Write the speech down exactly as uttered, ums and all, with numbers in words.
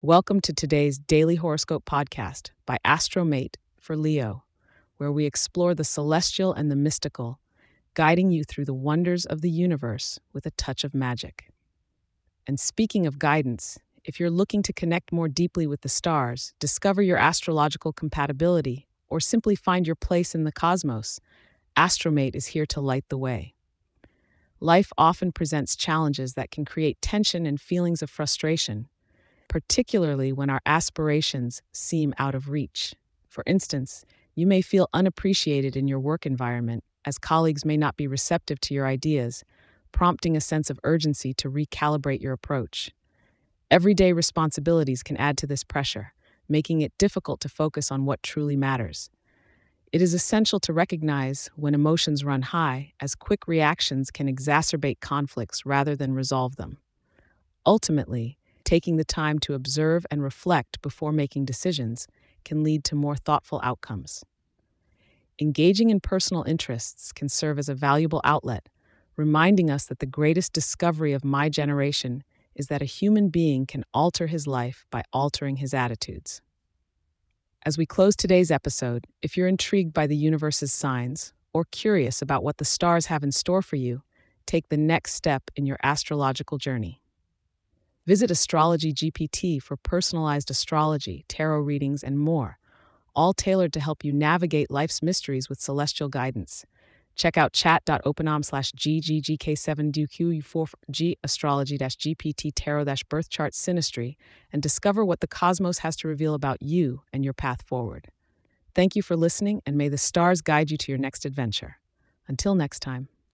Welcome to today's Daily Horoscope podcast by Astromate for Leo, where we explore the celestial and the mystical, guiding you through the wonders of the universe with a touch of magic. And speaking of guidance, if you're looking to connect more deeply with the stars, discover your astrological compatibility, or simply find your place in the cosmos, Astromate is here to light the way. Life often presents challenges that can create tension and feelings of frustration, particularly when our aspirations seem out of reach. For instance, you may feel unappreciated in your work environment, as colleagues may not be receptive to your ideas, prompting a sense of urgency to recalibrate your approach. Everyday responsibilities can add to this pressure, making it difficult to focus on what truly matters. It is essential to recognize when emotions run high, as quick reactions can exacerbate conflicts rather than resolve them. Ultimately, taking the time to observe and reflect before making decisions can lead to more thoughtful outcomes. Engaging in personal interests can serve as a valuable outlet, reminding us that the greatest discovery of my generation is that a human being can alter his life by altering his attitudes. As we close today's episode, if you're intrigued by the universe's signs or curious about what the stars have in store for you, take the next step in your astrological journey. Visit Astrology G P T for personalized astrology, tarot readings, and more, all tailored to help you navigate life's mysteries with celestial guidance. Check out chat.openom slash gggk7dq4g astrology-gpt tarot-birth chart synastry and discover what the cosmos has to reveal about you and your path forward. Thank you for listening, and may the stars guide you to your next adventure. Until next time.